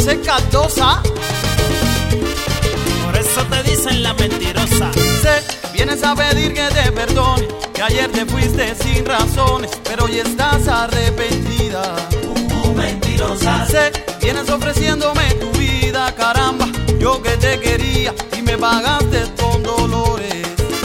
ser caldosa. Por eso te dicen la mentirosa. Sé, vienes a pedir que te perdone, que ayer te fuiste sin razones, pero hoy estás arrepentida. Mentirosa. Sé, vienes ofreciéndome tu vida, caramba, yo que te quería y me pagaste con dolores.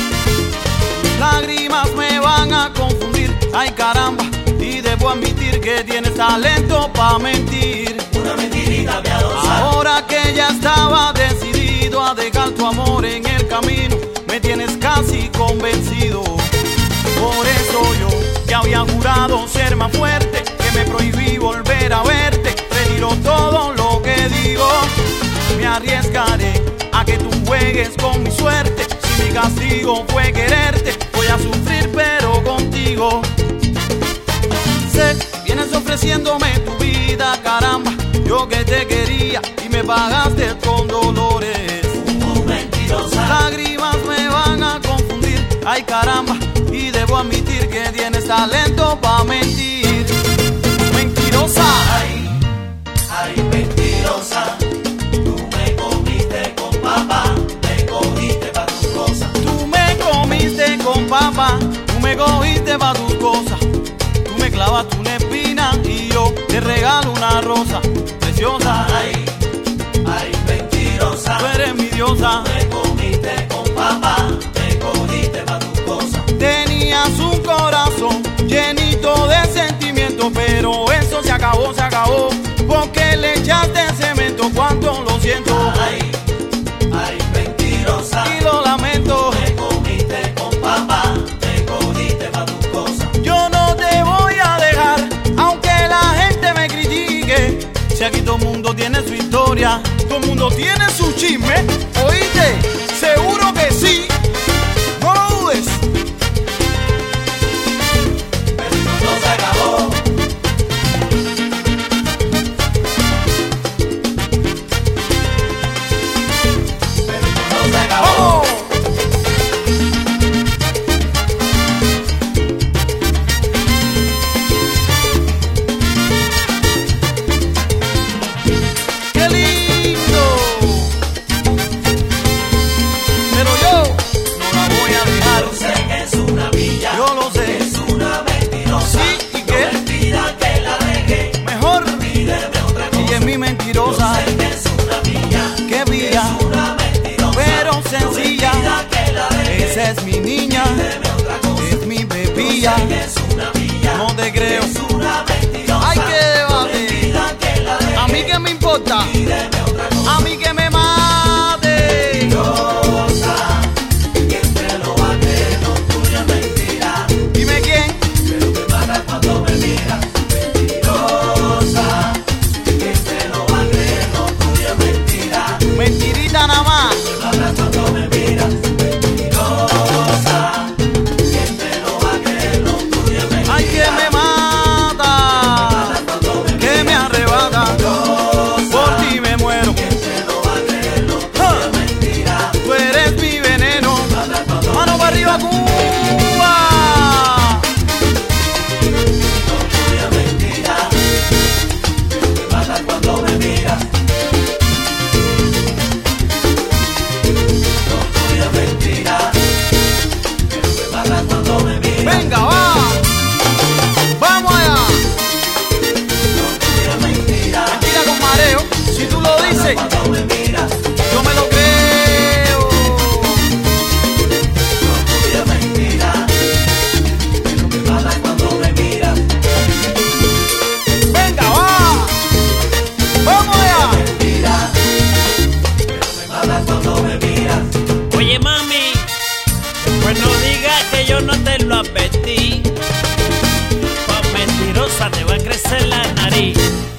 Lágrimas me van a confundir, ay caramba, y debo admitir que tienes talento pa' mentir. Una mentirita piadosa. Ahora que ya estaba decidido a dejar tu amor en el camino, me tienes casi convencido. Por eso yo, que había jurado ser más fuerte, que me prohibí volver a verte, retiro todo lo que digo. Me arriesgaré a que tú juegues con mi suerte. Si mi castigo fue quererte, voy a sufrir pero contigo. Sé, vienes ofreciéndome tu vida, caramba, yo que te quería y me pagaste con dolores. Mentirosa. Lágrimas me van a confundir, ay caramba, y debo admitir que tienes talento pa' mentir. Mentirosa. Ay, mentirosa. Tú me comiste con papá, me cogiste pa' tus cosas. Tú me comiste con papá, tú me cogiste pa' tus cosas. Tú me clavaste una espina y yo te regalo una rosa preciosa. Ay, mentirosa. Tú eres mi diosa. Me comiste con papá, me cogiste pa' tus cosas. Tenías un corazón llenito de sentimientos, pero eso se acabó, porque le echaste cemento. Cuánto lo siento, Ay, mentirosa. y lo lamento. Me comiste con papá, me cogiste pa' tus cosas. Yo no te voy a dejar, aunque la gente me critique. Si aquí todo el mundo tiene su historia, todo el mundo tiene su chisme. ¿Oíste? Seguro que sí. No lo dudes. Pero esto no se acabó. Pero esto no se acabó. ¡Vamos! ¡Qué lindo! Pero yo no la voy a dejar. Yo sé que es una villa, Yo lo sé. es una mentirosa. Sí, ¿y No qué? me pida que la deje, Mejor. pídeme otra cosa. Ella es mi mentirosa. Yo sé que es una villa, ¡Qué villa! es una mentirosa. Pero sencilla. No me pida que la deje, Esa es mi niña. pídeme otra cosa. Es mi bebilla. Yo sé que es una villa, No te creo. es una mentirosa. Hay que No me debate. pida que la deje, A mí que me importa. pídeme otra cosa. A mí que me mate. Mentirosa, ¿quién te lo va a creer? No, tuya es mentira. Dime quién. Pero me mata cuando me miras. Mentirosa, ¿quién te lo va a creer? No, tuya es mentira. Mentirita nada más. Me mata cuando me miras. Mentirosa, ¿quién te lo va a creer? No, tuya es mentira. Ay, que me mata. Cuando me Que me arrebata. Por ti me muero. ¿quién te lo va a creer? No, tuya es mentira. Tú eres mi veneno. Mano para arriba, Cuba. Tuya es mentira. Me mata cuando me miras. No, tuya es mentira. Pero me mata cuando me miras. Venga, va. Vamos allá. No, tuya es mentira. Mentira con mareo. Si tú lo dices, Cuando me miras. yo me lo creo. No, tuya es mentira. Pero me mata cuando me miras. Venga, va. Vamos allá. Mentira. Pero me mata cuando me miras. Oye mami, pues no digas que yo no te lo advertí. Por mentirosa te va a crecer la nariz.